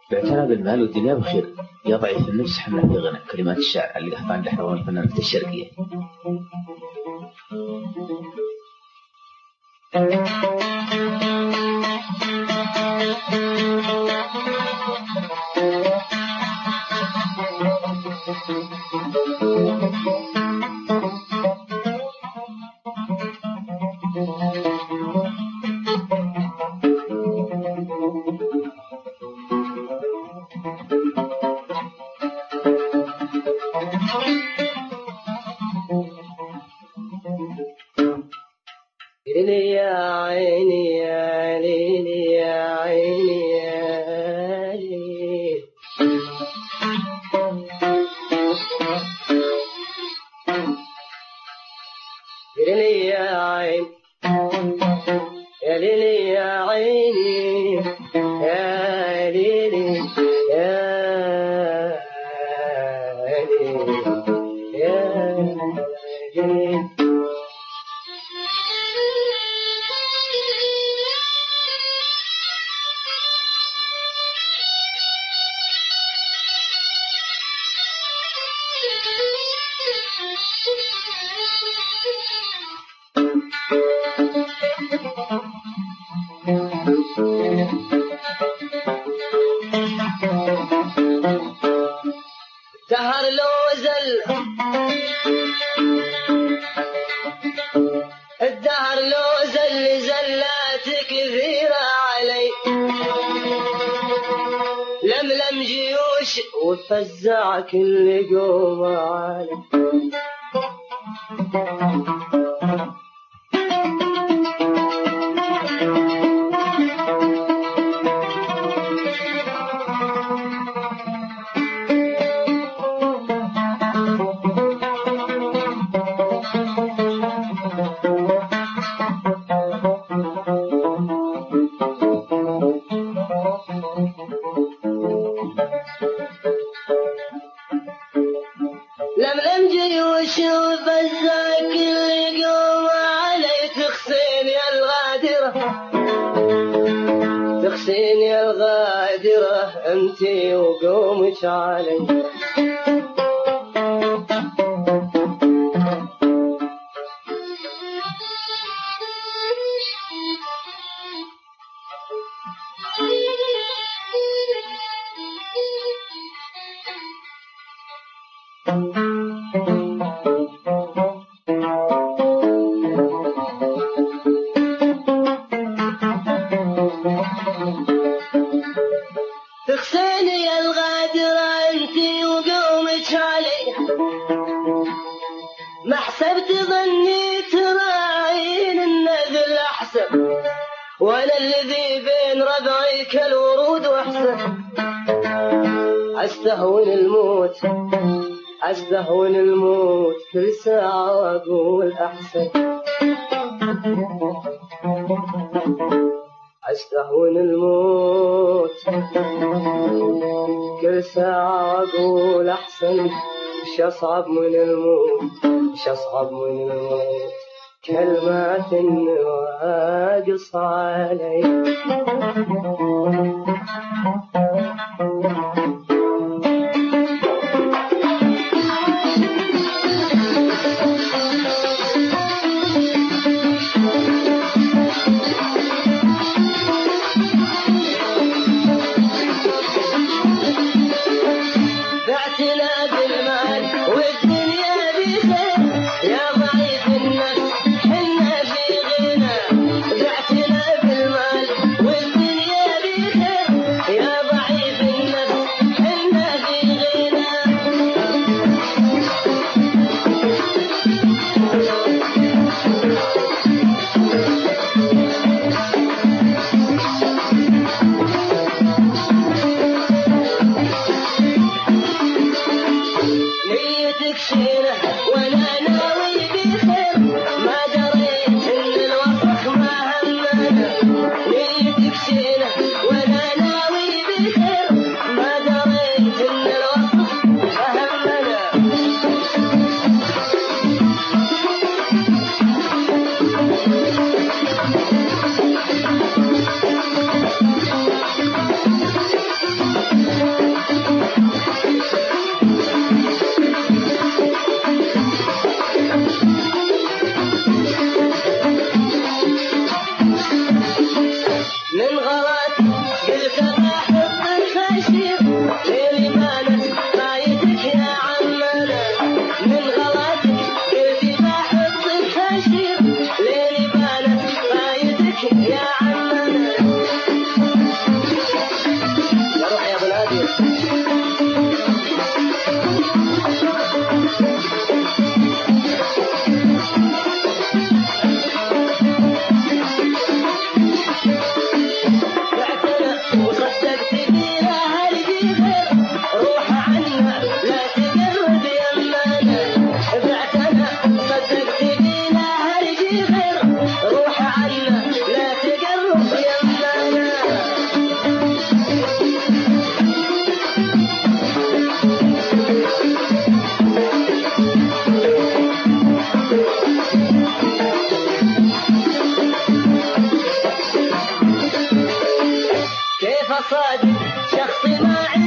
باعتراض المال والدنيا بخير، يا ضعيف النفس حمله في غنى. كلمات الشاعر اللي قحطان الحلوان الفنانة الشرقية. يا عيني يا ليلي يا عيني يا ليلي ليلي يا عين يا ليلي يا عيني يا ليلي يا ليلي يا ليلي. دهر لو زل الدهر لو زل زلات كثيرة علي، لملم جيوش وفزع كل قوم علي. لملم جيوش وفزع كل قوم علي، تخسين يا الغادرة تخسين يا الغادرة انتي وقومك علي. تخسيني يا الغادرة انتي وقومك علي، ما حسبت ظني تراعين النذل احسن، وانا الذي بين ربعي كالورود واحسن. استهون الموت استهون الموت كل ساعة واقول احسن. استهون الموت كل ساعة واقول احسن. مش اصعب من الموت مش اصعب من الموت كلمات واقص علي. بعتنا بالمال والدنيا بخير، يا ضعيف النفس حنا في غنى. بعتنا بالمال والدنيا بخير، غلاتي قلت بحط الخشير ليلي مالت فايتك يا عمنا من غلاتي قلت بحط الخشير ليلي مالت فايتك يا عمنا يا روح يا ابو الهادي وصدقت بيها هالجبر روح عنا لا تقرب يمنا بعتنا صدقت بيها هالجبر روح عنا لا تقرب يمنا كيف صادق شخص ما